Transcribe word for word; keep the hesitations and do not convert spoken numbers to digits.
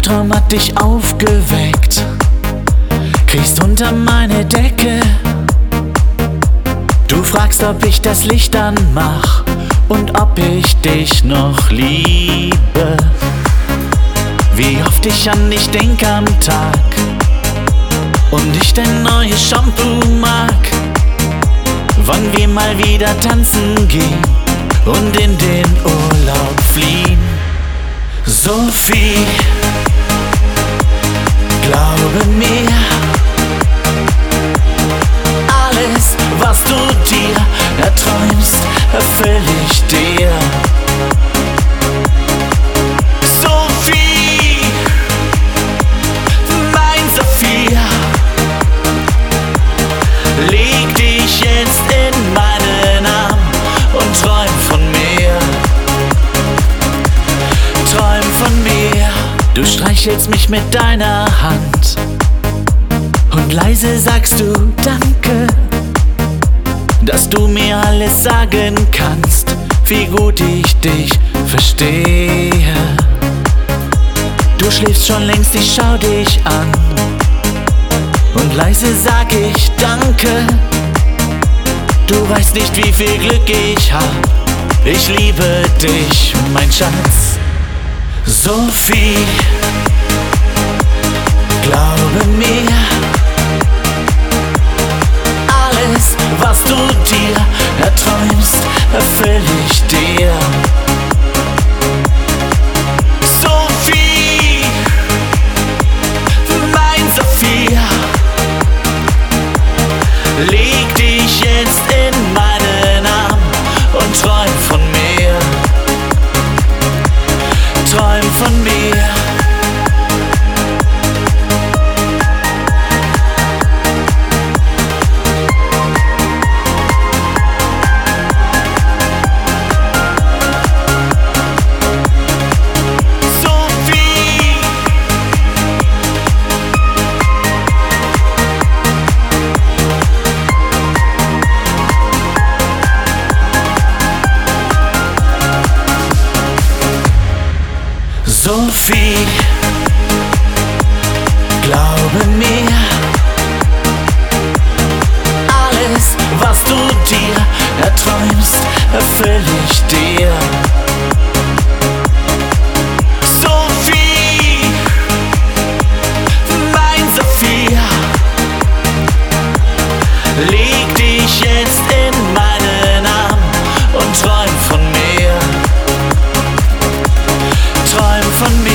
Traum hat dich aufgeweckt, kriechst unter meine Decke. Du fragst, ob ich das Licht anmach und ob ich dich noch liebe. Wie oft ich an dich denk am Tag und ich dein neues Shampoo mag. Wann wir mal wieder tanzen gehen und in den Urlaub fliehen. Sophie, glaube mir, alles, was du dir erträumst, erfüll ich dir. Sophie, mein Sophia, leg dich jetzt in meinen Arm und träum von mir. Träum von mir. Du streichelst mich mit deiner Hand und leise sagst du Danke, dass du mir alles sagen kannst, wie gut ich dich verstehe. Du schläfst schon längst, ich schau dich an und leise sag ich Danke. Du weißt nicht, wie viel Glück ich hab, ich liebe dich, mein Schatz. Sophie, glaube mir, alles, was du dir erträumst, erfüll ich dir. Sophie, mein Sophia, leg dich jetzt in meinen Arm und träum von mir. Träum von mir. Sophie, glaube mir, alles, was du dir erträumst, erfüll ich dir. Sophie, mein Sophia, leg dich jetzt in meinen Arm und träum von mir. Träum von mir.